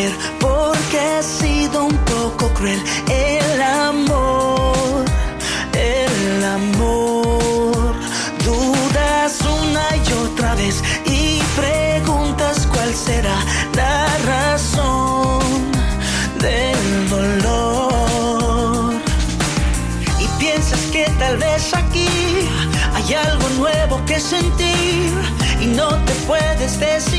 creer porque he sido un poco cruel. El amor, dudas una y otra vez y preguntas cuál será la razón del dolor. Y piensas que tal vez aquí hay algo nuevo que sentir y no te puedes decidir.